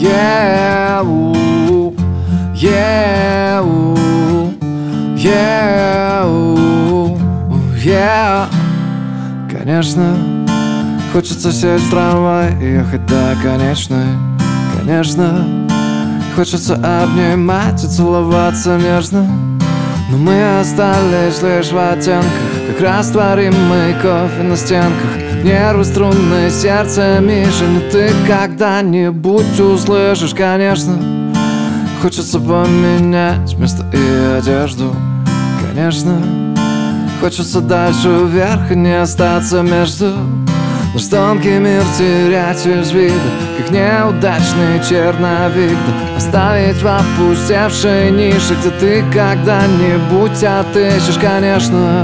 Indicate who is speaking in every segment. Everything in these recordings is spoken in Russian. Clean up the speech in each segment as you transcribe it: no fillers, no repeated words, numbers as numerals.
Speaker 1: Yeah, ooh, yeah, ooh, yeah, ooh, yeah. Конечно, хочется сесть в трамвай и ехать до конечной. Конечно, хочется обнимать и целоваться нежно, но мы остались лишь в оттенках, как растворимый кофе на стенках. Нервы, струны, сердце, Мишень, ты когда-нибудь услышишь, конечно. Хочется поменять место и одежду, конечно. Хочется дальше вверх и не остаться между. Наш тонкий мир терять из вида, как неудачный черновик, да оставить в опустевшей нише, где ты когда-нибудь отыщешь, конечно.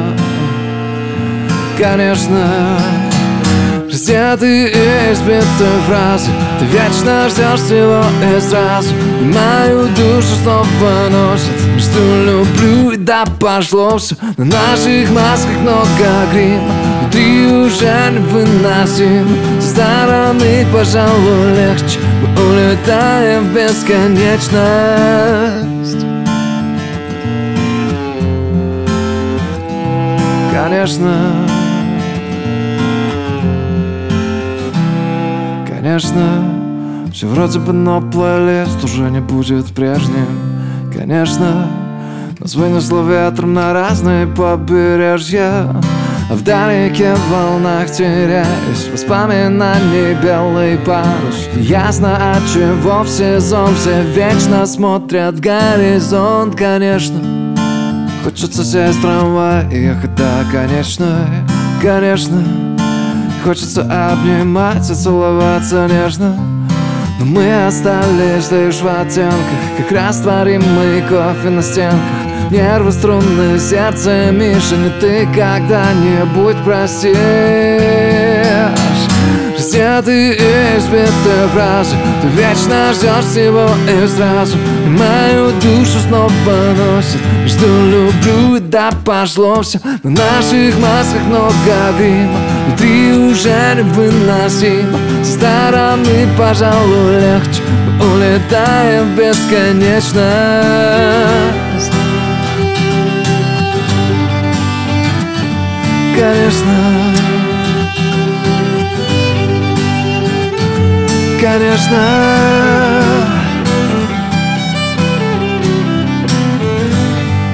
Speaker 1: Конечно. Раздетый и избитый фразы, ты вечно ждешь всего и сразу, и мою душу снова носит между люблю и да пошло все. На наших масках много грима, внутри уже невыносимо. Со стороны, пожалуй, легче, мы улетаем в бесконечность. Конечно. Конечно, все вроде бы, но плейлист уже не будет прежним. Конечно, нас вынесло ветром на разные побережья, а вдалеке в волнах теряюсь воспоминаний белый парус. Ясно, отчего в сезон все вечно смотрят в горизонт. Конечно, хочется сесть в трамвай и ехать до конечной. Конечно, хочется обнимать и целоваться нежно, но мы остались лишь в оттенках, как растворимый кофе на стенках. Нервы, струны, сердце, Мишень, ты когда-нибудь простишь. Раздетый и избитый фразы, ты вечно ждешь всего и сразу, и мою душу снова носит между люблю и да пошло все. На наших масках много грима, внутри уже невыносимо. Со стороны, пожалуй, легче, мы улетаем в бесконечность. Конечно. Конечно.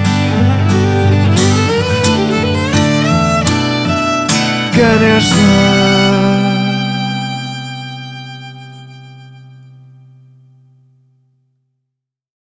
Speaker 1: Конечно.